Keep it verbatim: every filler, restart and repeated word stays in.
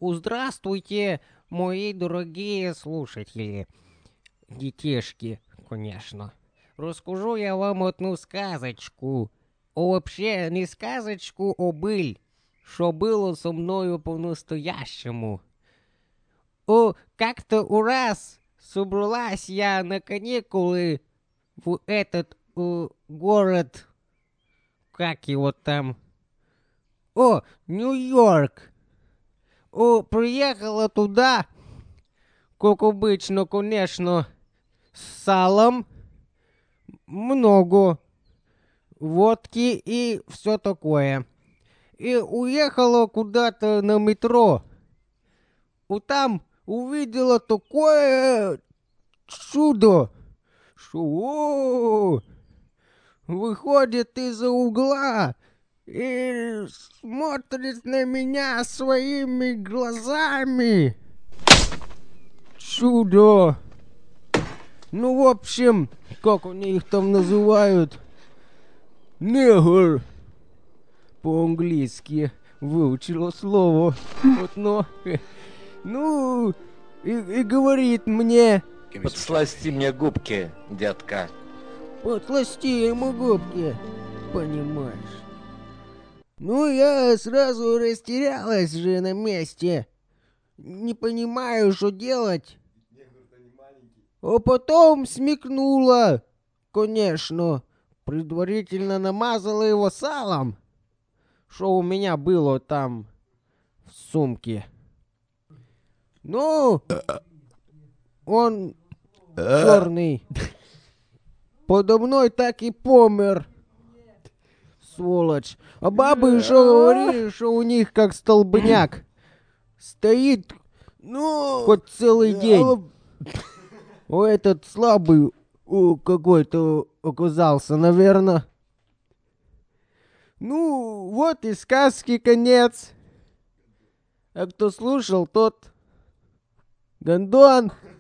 Здравствуйте, мои дорогие слушатели. Детишки, конечно. Расскажу я вам одну сказочку. О, вообще, не сказочку, а быль, что было со мною по-настоящему. О, как-то у раз собралась я на каникулы в этот э, город, как его там? О, Нью-Йорк. О, приехала туда, как обычно, конечно, с салом, много водки и все такое. И уехала куда-то на метро. У там увидела такое чудо, что о, выходит из-за угла и смотрит на меня своими глазами. Чудо! Ну, в общем, как они их там называют? Негр. По-английски выучила слово. Вот, но... Ну, и, и говорит мне... Подсласти мне губки, детка. Подсласти ему губки, понимаешь. Ну, я сразу растерялась же на месте. Не понимаю, что делать. А потом смекнула, конечно. Предварительно намазала его салом, что у меня было там в сумке. Ну, он черный. Подо мной так и помер. Сволочь. А бабы еще говорили, что у них как столбняк. Стоит, ну, хоть целый день. О, этот слабый о, какой-то оказался, наверное. Ну, вот и сказки конец. А кто слушал, тот гондон.